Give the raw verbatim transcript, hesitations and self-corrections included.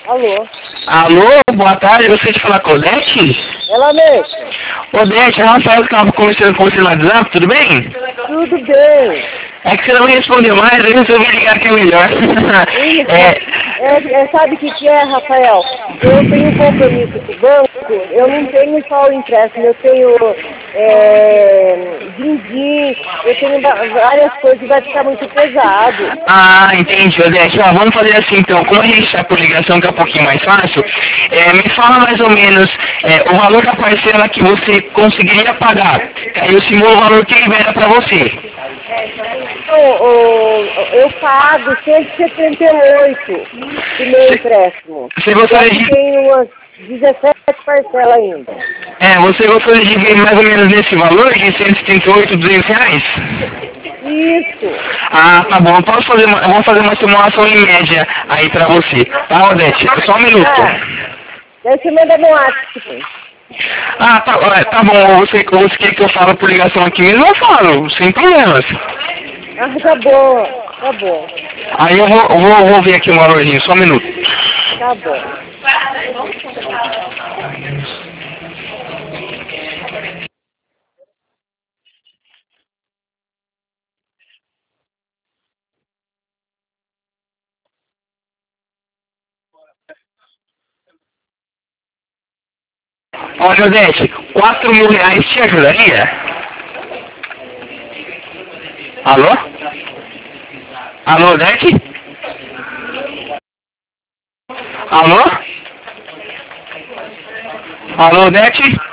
Alô? Alô, boa tarde, eu gostaria de falar com a Odete? Ela mesmo? Odete, é o Rafael que estava conversando com você no WhatsApp, tudo bem? Tudo bem. É que você não me respondeu mais, eu resolvi ligar que é melhor. E, é... é, é, sabe o que, que é, Rafael? Eu tenho um compromisso com o banco, eu não tenho só o empréstimo, eu tenho é, din-din, eu tenho va- várias coisas, vai ficar muito pesado. Ah, entendi, Odete. Ó, vamos fazer assim então, como a gente está por ligação que é um pouquinho mais fácil, é, me fala mais ou menos é, o valor da parcela que você conseguiria pagar. Aí eu simulo o valor que ele era para você. Então, o- eu pago cento e setenta e oito do meu empréstimo. Você Só gostaria que de... tem umas dezessete parcelas ainda. É, você gostaria de ver mais ou menos nesse valor de cento e setenta e oito, duzentos reais? Isso. Ah, tá bom. Eu posso fazer uma, eu vou fazer uma simulação em média aí pra você. Tá, Odete? Só um minuto. Ah, daí você manda no WhatsApp. Ah, tá, ó, tá bom. Você, você quer que eu fale por ligação aqui mesmo? Eu falo, sem problemas. Ah, tá bom, tá bom, Aí eu vou, eu vou, vou ver aqui o valorzinho, só um minuto. tá bom. Ó, Jodete, quatro mil reais te ajudaria? Alô? Alô, Odete? Alô? Alô, Odete?